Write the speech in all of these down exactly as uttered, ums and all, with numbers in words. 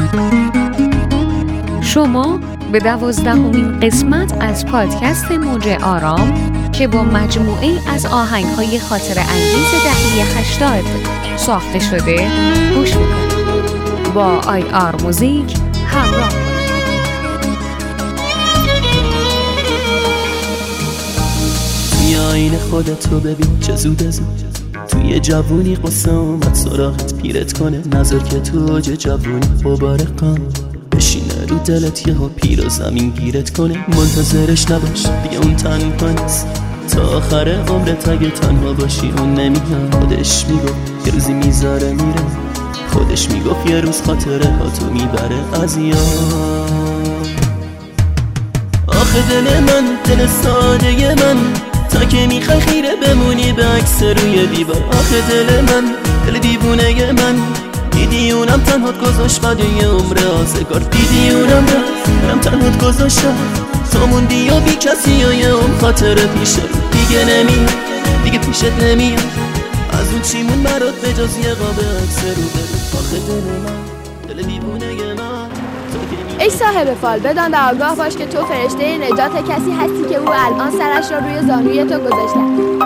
شما به دوازدهمین قسمت از پادکست موج آرام که با مجموعه از آهنگ‌های خاطره انگیز دهه هشتاد ساخته شده گوش می‌کنید. با آی آر موزیک همراه توی آینه خودتو ببین چه زود زود، توی جوونی قصه اومد سراغت پیرت کنه، نظر که تو اوج جوونی غبار غم بشینه رو دلت یه ها پیر و زمین گیرت کنه. منتظرش نباش دیگه اون تنها نیست، تا آخر عمرت اگه تنها باشی اون نمیاد. خودش میگفت یه روزی میذاره میره، خودش میگفت یه روز خاطره ها تو میبره از یاد. آخه دل من دل ساده من، تا که میخوای خیره بمونی به عکس روی دیوار. آخه دل من دل دیوونه من، دیدی اونم تنهات گذاشت بعد یه عمر آزگار. دیدی اونم رفت تنهات گذاشتم، تو موندی و بی کسی و یه عمر خاطره پیشه دیگه نمیاد، دیگه پیشت نمیاد. از اون چیمون برات به جز یه قاب عکس رو برو. آخه دل من دل دیوونه من. ای صاحب فال، بدان در آگاه باش که تو فرشته نجات کسی هستی که او الان سرش را روی زانوی تو گذاشته.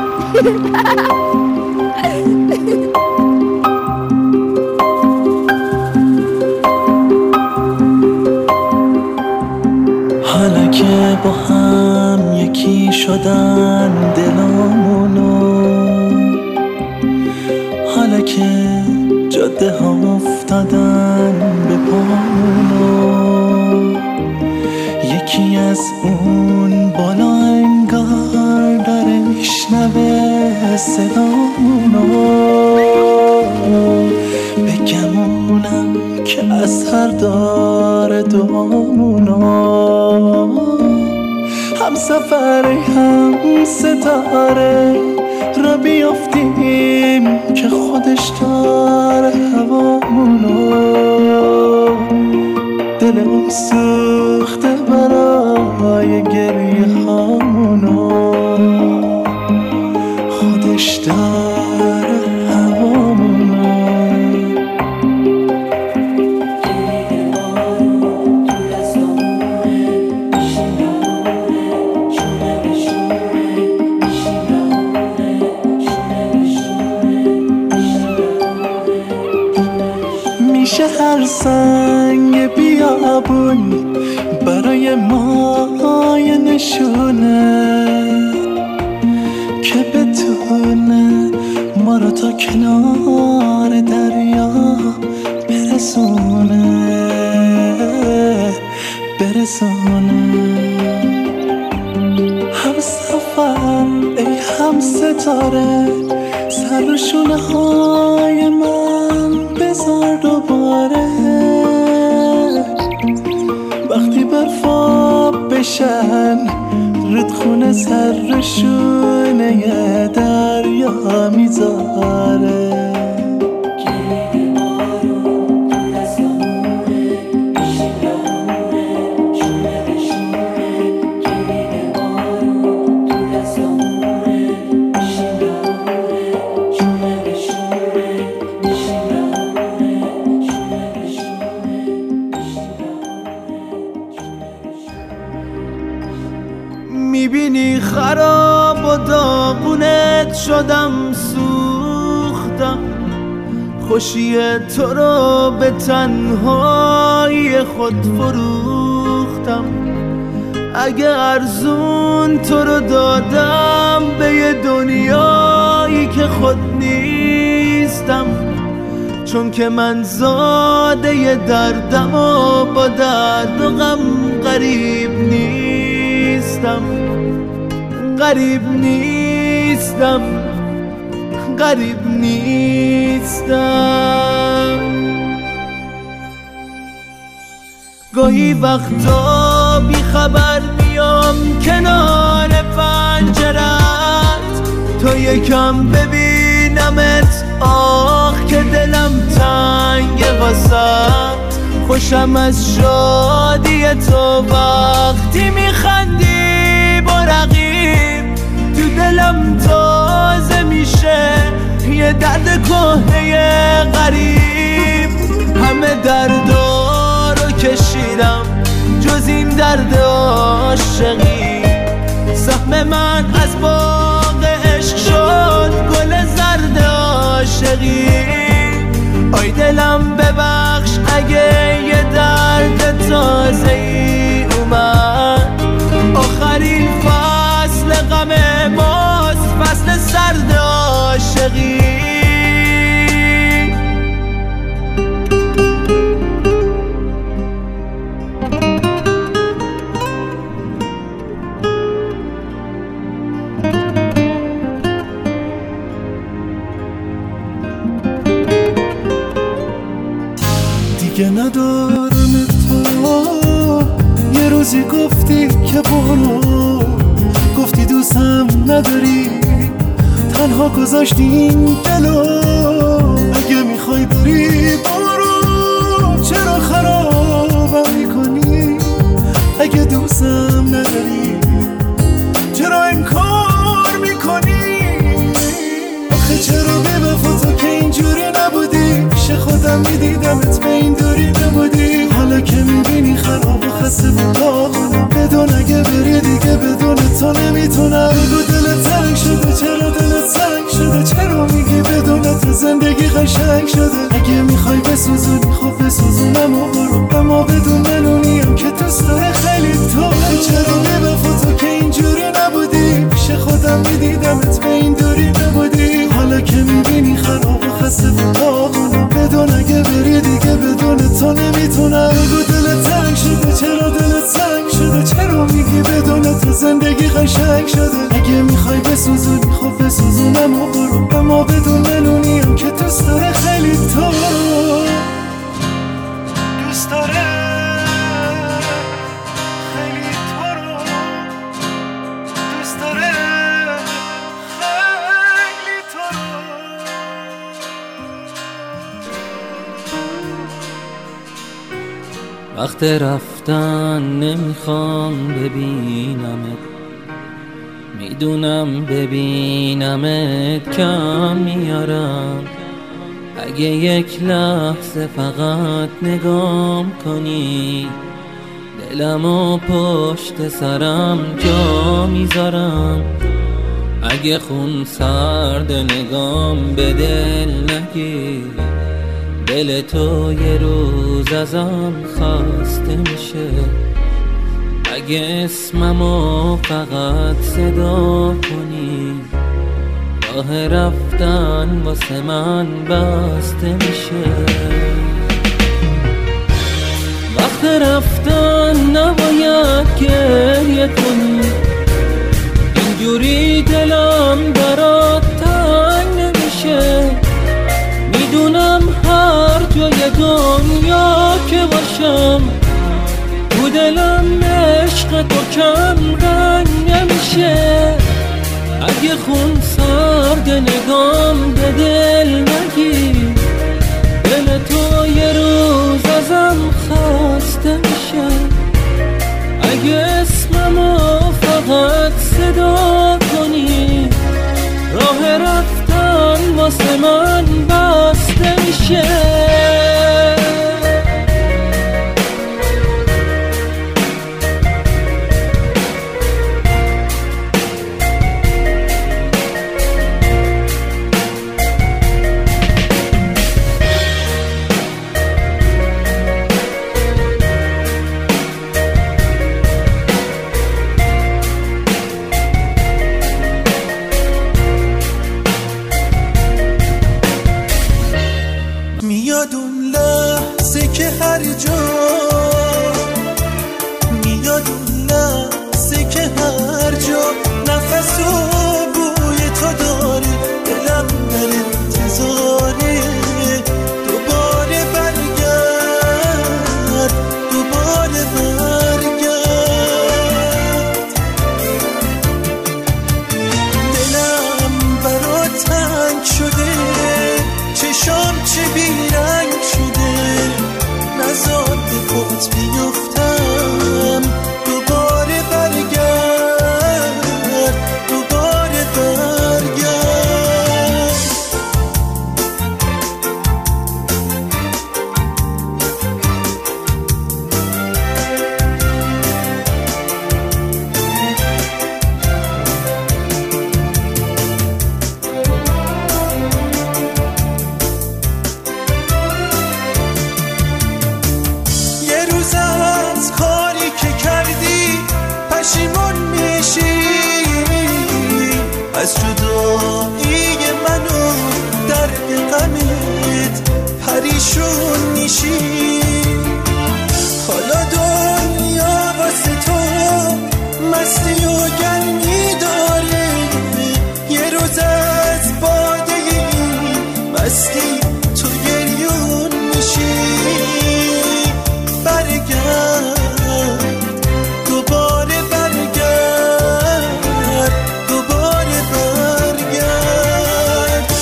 حالا که با هم یکی شدن دلامونو، حالا که جاده ها افتادن به پامونو، یکی از اون بالا انگار داره میشنوه صدامونو. بگمونم که اثر داره دعامونو، هم سفره هم ستاره را بیافتیم که خودش داره هوامونو. دل اون سوخته برای گریه هامونو، خودش داره هوامونو. میشه هر سنگ بیابون برای ما یه نشونه که بتونه ما رو تا کنار دریا برسونه برسونه. هم سفر ای هم ستاره، سر و شونه های من بذار دوباره. وقتی برفا بشن رودخونه سر و شونه دریا میذاره. میبینی خراب و داغونت شدم، سوختم خوشی تو رو به تنهایی خود فروختم. اگه ارزون تو رو دادم به یه دنیایی که خود نیستم، چون که من زاده دردم و با درد و غم غریب نیستم. غریب نیستم غریب نیستم. گاهی وقتا بی خبر میام کنار پنجرت، تا یکم ببینمت، آخ که دلم تنگ واسه. خوشم از شادی تو وقتی میخندی با رقیب، تو دلم تازه میشه یه درد کهنه غریب. همه دردا زرد عاشقی. سهم من از باغ عشق شد گل زرد عاشقی. آی دلم ببخش اگه یه درد تازه‌ای اومد. آخرین فصل غم ماست، فصل سرد عاشقی. دیگه ندارم تو، یه روزی گفتی که برو، گفتی دوستم نداری، تنها گذاشتی این دلو. اگه میخوای بری برو، چرا خرابم میکنی؟ اگه دوستم نداری چرا این کار میکنی؟ آخه چرا بی وفا تو که اینجوری نبودی؟ پیش خودم میدیدمت به این دوری نبودی. حالا که میبینی خراب و خسته و داغونم، بدون اگه بری دیگه بدون تو نمیتونم. بگو دلت تنگ شده، چرا دلت سنگ شده؟ چرا میگی بدون تو زندگی قشنگ شده؟ اگه میخوای بسوزونی خب بسوزونم و برو، اما بدون منونیم که دوست داره خیلی تو. چرا بی وفا تو که اینجوری نبودی؟ پیش خودم میدیدمت به این دوری نبودی. حالا که میبینی خراب و خسته و داغونم، بدون اگه بری دیگه بدون تو نمیتونم. بگو دلت تنگ شده، چرا دلت سنگ شده؟ چرا میگی بدون تو زندگی قشنگ شده؟ اگه میخوای بسوزونی خب بسوزونم و برو، اما بدون منونیم که دوست داره خیلی تو. دوست داره خیلی تو رو، دوست داره خیلی تو رو. وقت رفتن نمیخوام ببینمت، میدونم ببینمت کم میارم. اگه یک لحظه فقط نگام کنی، دلمو پشت سرم جا میذارم. اگه خون سرد نگام به دل نگیر، دل تو یه روز ازم خسته میشه. اگه اسممو فقط صدا کنی، راه رفتن واسه من بسته میشه. وقت رفتن نباید گریه کنی، اینجوری دلم برات تنگ نمیشه. میدونم هر جای دنیا که باشم، تو دلم عشق تو کم رنگ نمیشه. اگه خون سرد نگام به دل نگیر، دل تو یه روز ازم خسته میشه. اگه اسممو فقط صدا کنی، راه رفتن واسه من بسته میشه. میاد اون لحظه که هر جا، میاد اون لحظه که هر جا نفس و بوی تو داره، دلم در انتظاره. دوباره برگرد، دوباره برگرد. دلم برات تنگ شده، چشام چه بیرنگ شده، نزار بکن تنهایی منو درد غمت پریشون میشی. حالا دنیا واسه تو مستی و گرمی داره، یه روز از باده این مستی تو گریون میشی. برگرد دوباره، برگرد دوباره، برگرد.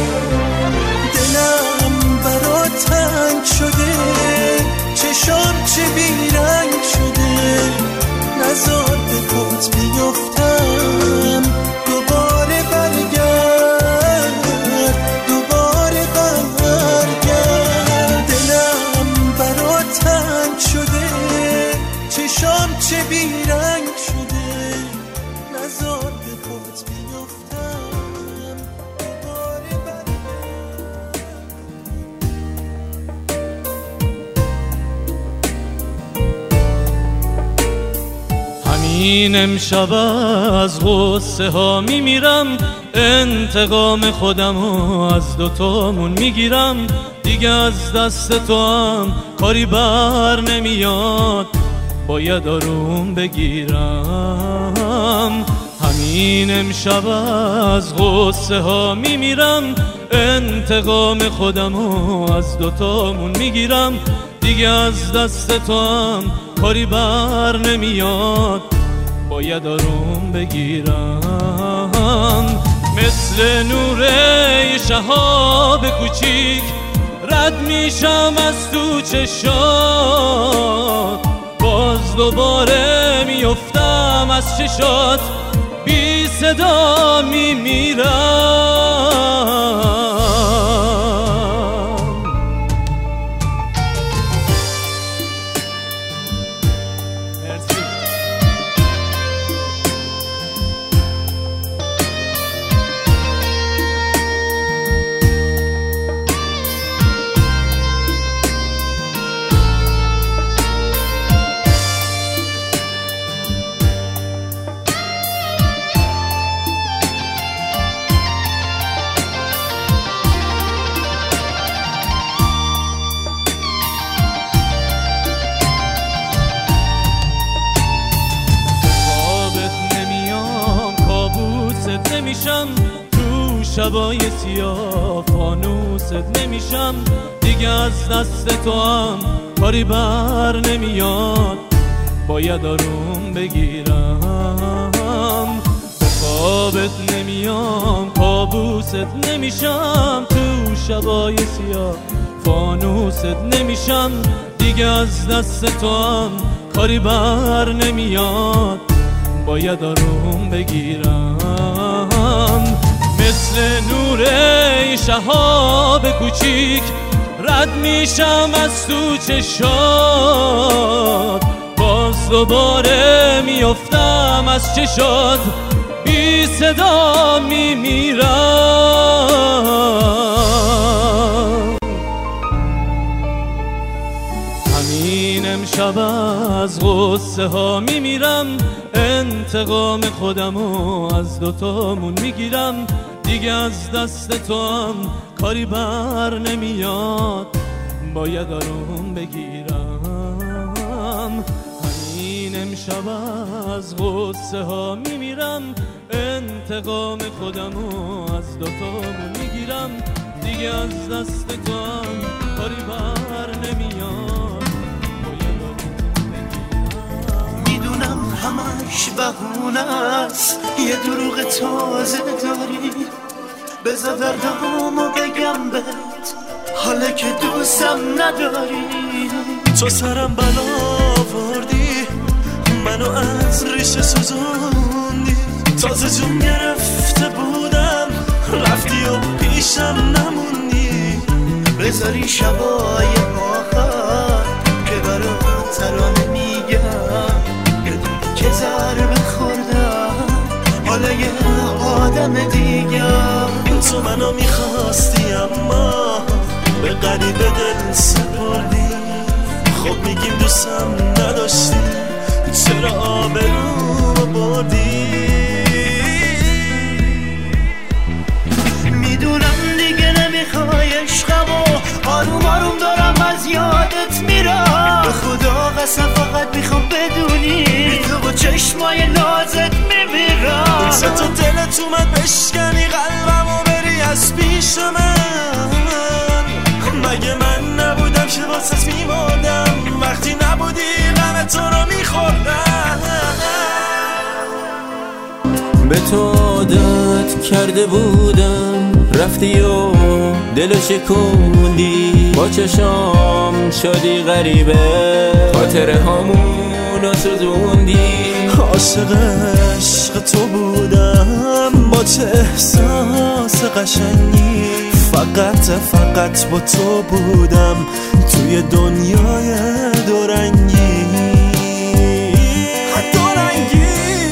دلم برا تنگ شده، چشام چه بیرنگ شده، نزار به پات بیفتم. دوباره برگرد، دوباره برگرد. دلم برا تنگ شده، چشام چه بیرنگ شده، نزار به پات بیفتم. دوباره برگرد. همین امشب از غصه ها میمیرم، انتقام خودمو از دوتامون میگیرم. دیگه از دست تو هم کاری بر نمیاد، باید آروم بگیرم. همین امشب از غصه ها میمیرم، انتقام خودمو از دوتامون میگیرم. دیگه از دست تو هم کاری بر نمیاد، باید آروم بگیرم. مثل نور شهاب کوچیک رد میشم از تو چشات، باز دوباره میفتم از چشات، بی صدا میمیرم. نمیشم تو شبای سیاه، فانوست نمیشم. دیگه از دست تو هم کاری بر نمیاد، باید آروم بگیرم. به خوابت نمیام، کابوست نمیشم تو شبای سیاه، فانوست نمیشم. دیگه از دست تو هم کاری بر نمیاد، باید آروم بگیرم. مثل نور شهاب کوچیک رد میشم از تو چشات، باز دوباره میفتم از چشات، بی صدا میمیرم. همین امشب از غصه ها میمیرم، انتقام خودمو از دوتامون میگیرم. دیگه از دست تو هم کاری بر نمیاد، باید آروم بگیرم. همین امشب از غصه ها میمیرم، انتقام خودمو از دوتامون میگیرم. دیگه از دست تو هم کاری بر نمیاد، باید آروم بگیرم. میدونم همش بهونه است، یه دروغ تازه داری، بذار دردامو بگم بهت حالا که دوستم نداری. تو سرم بلا آوردی، منو از ریشه سوزوندی، تازه جون گرفته بودم رفتی و پیشم نموندی. بذاری شبای آخر که برات ترانه میگم، که ضربه خوردم حالا یه آدم دیگم. تو منو میخواستی اما به غریبه دل سپردی، خب میگیم دوستم نداشتی، چرا آبرومو بردی؟ واسه تو دلت اومد بشکنی قلبمو بری از پیش من. مگه من نبودم که واسه میمردم وقتی نبودی غم تو رو میخوردم. به تو عادت کرده بودم رفتی و دلو شکوندی با چشام شدی غریبه خاطره هامونو سوزوندی. عاشق عشق تو بودم با چه احساس قشنگی فقط فقط با تو بودم توی دنیای دورنگی دورنگی.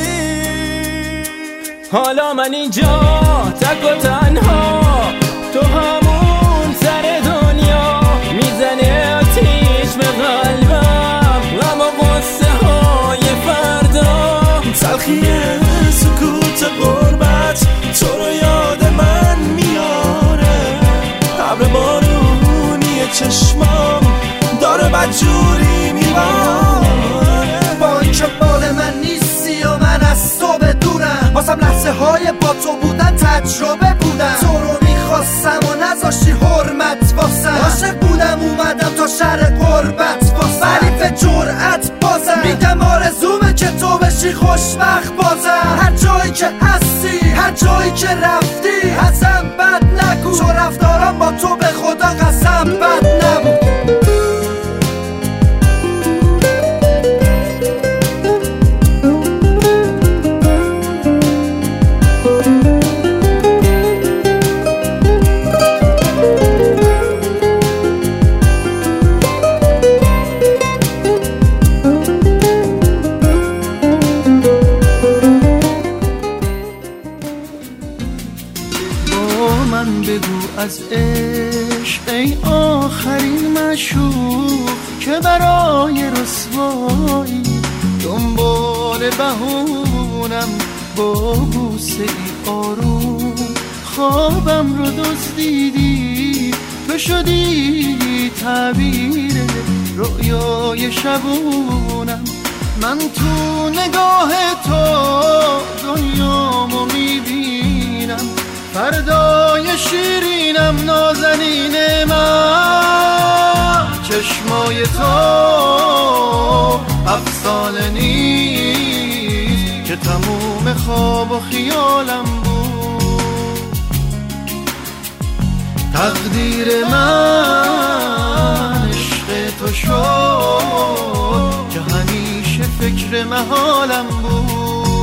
حالا من اینجا تک و تنها تو همون سر دنیا میزنه آتیش به قلبم غم و غصه های فردا. تلخی سکوت غربت تو رو یاد من میاره. ابر بارونی چشمام داره بدجوری میباره. با اینکه مال من نیستی و من از تو بدورم واسم لحظه های با تو بودن تجربه بودن. تو رو میخواستم و نذاشتی حرمت واسم. عاشق بودم اومدم تا شهر قربت واسم ولی به جرأت بازم میگم آرزومه که تو بشی خوشبخت بازم. هر جایی که هستی هر جایی که رفتی ازم بد نگو تو رفتارم با تو به خدا قسم بد نبود. از عشق ای آخرین مشوق که برای رسوایی دنبال بهونم با بوسه ای آروم خوابم رو دزدیدی تو شدی تعبیر رؤیای شبونم. من تو نگاه تو دنیامو میبینم فردای شیرینم نازنین من. چشمای تو افسانه نیست که تموم خواب و خیالم بود. تقدیر من عشق تو شد که همیشه فکر محالم بود.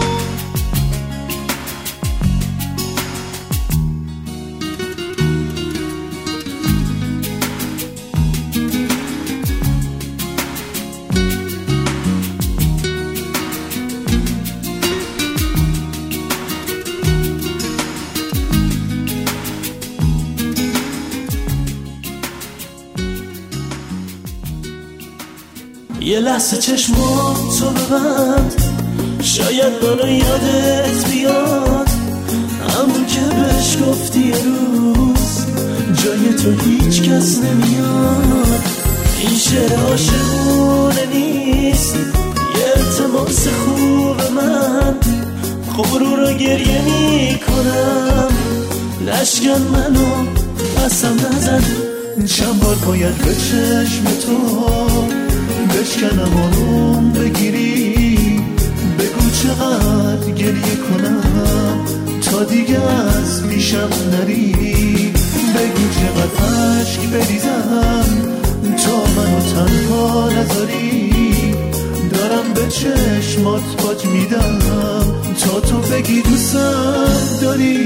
یه لحظه چشماتو ببند شاید منو یادت بیاد همون که بهش گفتی یه روز جای تو هیچ کس نمیاد. این شعر عاشقونه نیست یه التماس خوب من غرور رو گریه میکنم لشکن منو قسم نزن چند بار باید به چشم تو بشکنم آروم بگیری بگو چقدر گریه کنم تا دیگه از پیشم نری. بگو چقدر عشق بریزم تا منو تنها نذاری. دارم به چشمات باج میدم تا تو بگی دوستم داری.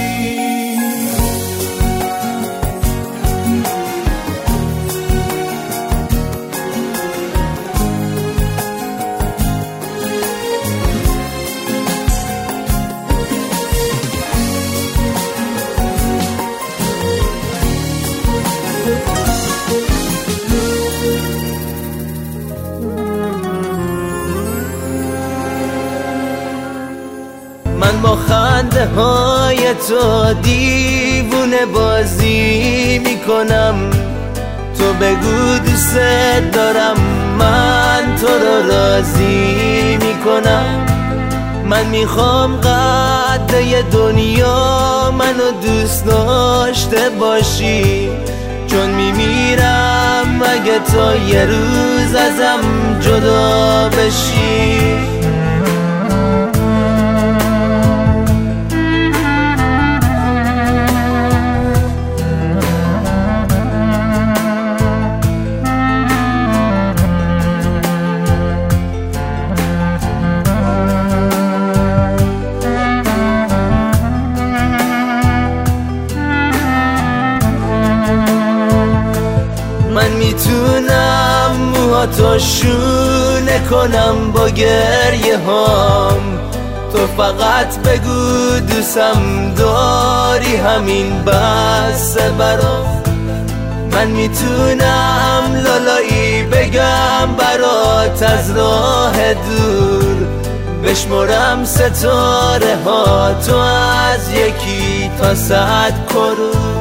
من با خنده های تو دیوونه بازی میکنم. تو بگو دوست دارم من تو رو راضی میکنم. من میخوام قده دنیا منو دوست داشته باشی، چون میمیرم اگه تا یه روز ازم جدا بشی. من میتونم موهاتو شونه کنم با گریه هام، تو فقط بگو دوستم داری، همین بسه برام. من میتونم لالایی بگم برات از راه دور، بشمرم ستاره ها تو از یکی تا صد کرور.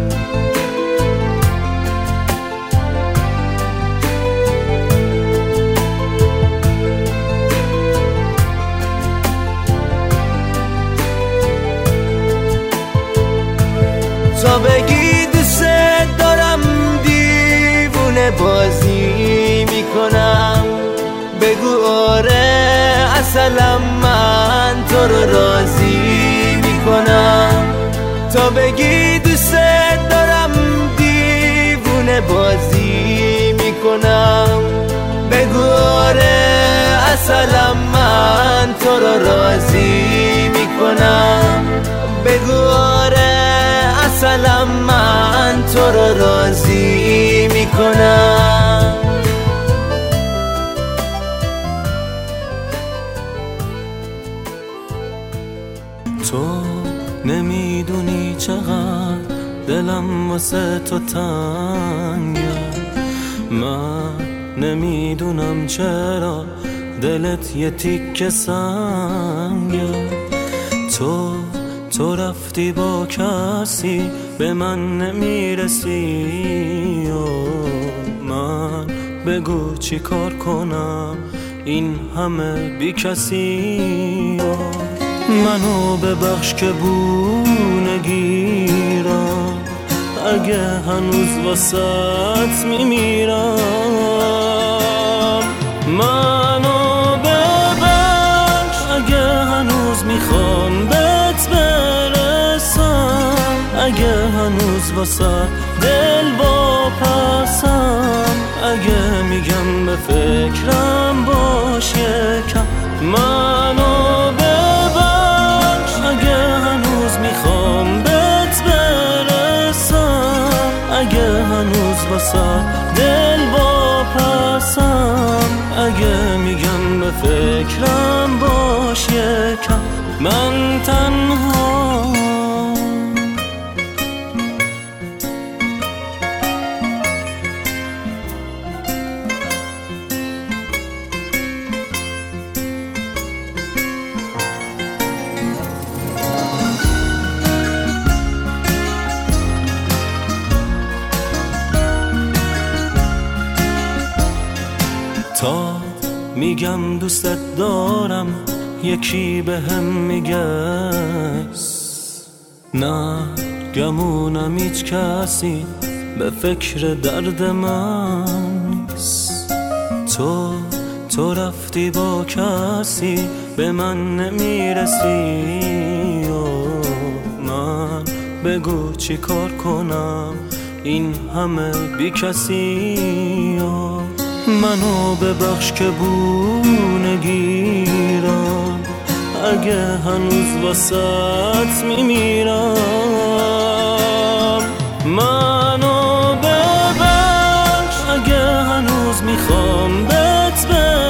تا بگی دوست دارم دیوونه بازی میکنم، بگو آره اصلا من تو رو راضی میکنم. تا بگی دوست دارم دیوونه بازی میکنم، بگو آره اصلا من تو رو راضی میکنم، بگو آره اصلا من تو رو راضی میکنم. تو نمیدونی چقدر دلم واسه تو تنگه، من نمیدونم چرا دلت یه تیکه سنگه. تو تو رفتی با کسی به من نمیرسی، من بگو چی کار کنم این همه بی کسی. منو ببخش که بو نگیرم، اگه هنوز واسط میمیرم. منو ببخش اگه هنوز میخوام بهت برسم، اگه هنوز واسط دل واپسم، اگه میگم به فکرم باش یکم. منو ببخش اگه هنوز میخوام بهت برسم، اگه هنوز واسه دل واپسم، اگه میگم به فکرم باش یکم. من تنها تا میگم دوستت دارم یکی به هم میگه نه، گمونم هیچ کسی به فکر درد من نیست. تو تو رفتی با کسی به من نمیرسی، من بگو چی کار کنم این همه بی کسی. منو ببخش که بو نگیرم، اگه هنوز واسط میمیرم. منو ببخش اگه هنوز میخوام بهت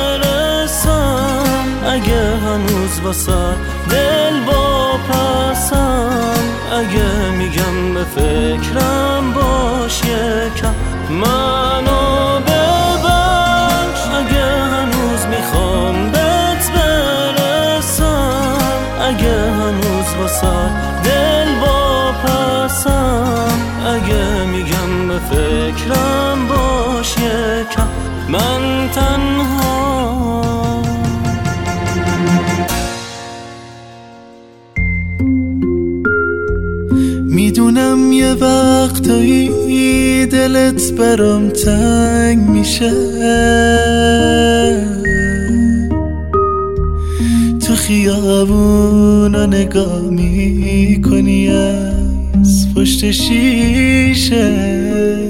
برسم، اگه هنوز واسط دل واپسم، اگه میگم به فکرم باش یکم. منو ببخش اگه هنوز میخوام بهت برسم، اگه هنوز واسه دل واپسم، اگه میگم به فکرم باش یکم. من تنها میدونم یه وقتایی دلت برام تنگ میشه، تو خیابونا نگاه میکنی از پشت شیشه،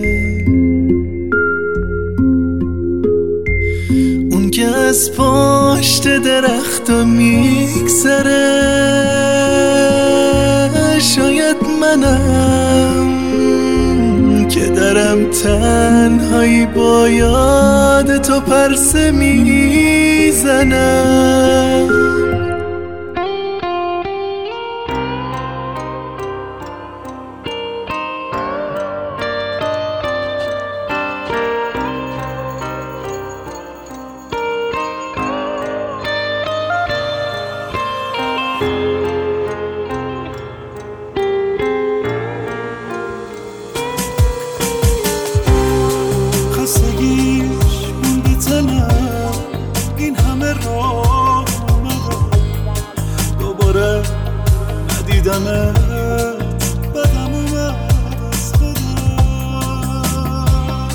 اون که از پشت درختو میگذره، شاید منم که درم تنهایی با یاد تو پرسه میزنم. این همه راه اومدم دوباره ندیدمت، بدم اومد از خودم.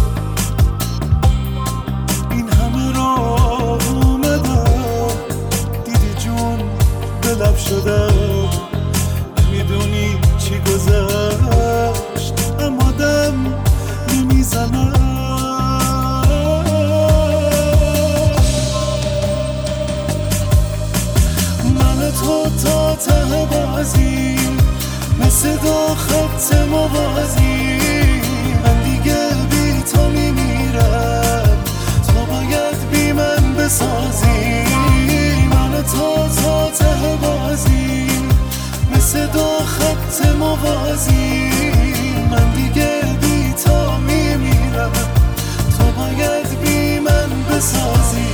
این همه راه اومدم دیدی جون دلم شده، نمیدونی چی گذشت اما دم نمیزنم. تو تا ته بازی مثل دو خط موازی، من دیگه بی تو میمیرم، تو باید بی من بسازی. من تو تا ته بازی مثل دو خط موازی، من دیگه بی تو میمیرم، تو باید بی من بسازی.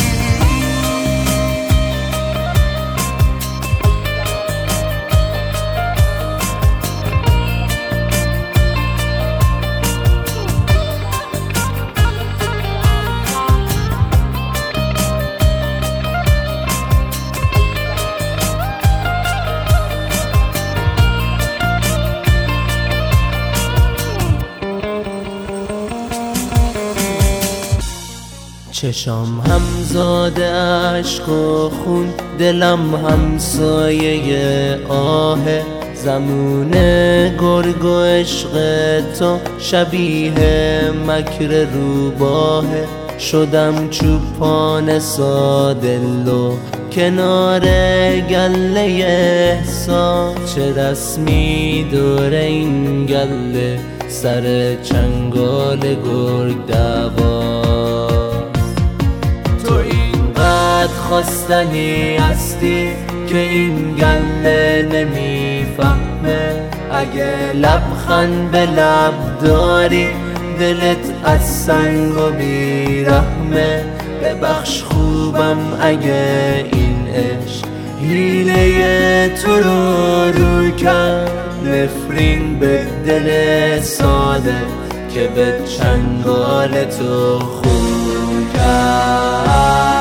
چشام همزاد عشق و خون، دلم همسایه آه، زمون گرگ و عشق تو شبیه مکر روباه. شدم چوپان سادلو کنار گله احساس، چه رسمی دور این گله سر چنگال گرگ دوا. خواستنی هستی که این گله نمیفهمه، اگه لبخند به لب داری دلت از سنگ و بیرحمه. ببخش خوبم اگه این عشق حیله تو رو رو کرد، نفرین به دل ساده که به چنگال تو خون کرد.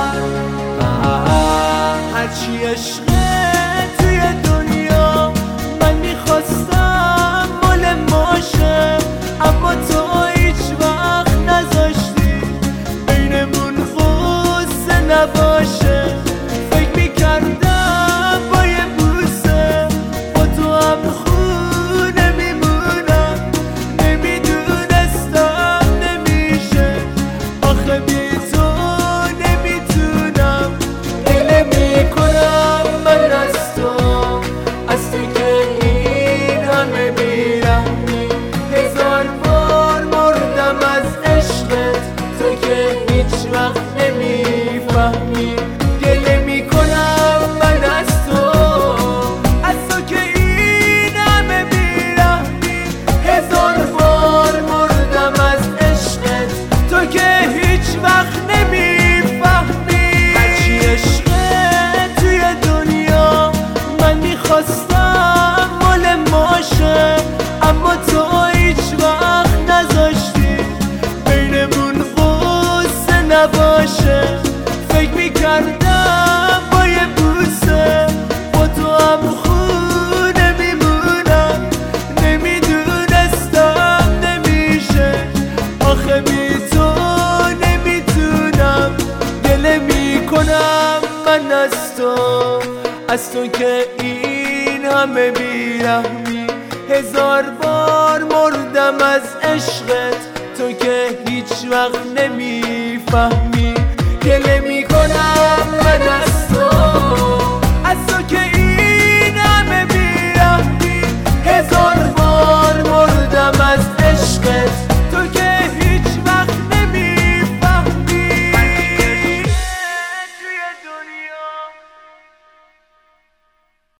هرچی عشقه توی دنیا من میخواستم مال ماشه، اما تو هیچ وقت نذاشتی بینمون غصه نباشه. فکر میکردم با یه بوسه با تو هم خونه میمونم، نمیدونستم نمیشه آخه بی تو نمیتونم. کنم از تو که این همه بیرحمی. هزار بار مردم از عشقت، تو که هیچ وقت نمیفهمی. گله میکنم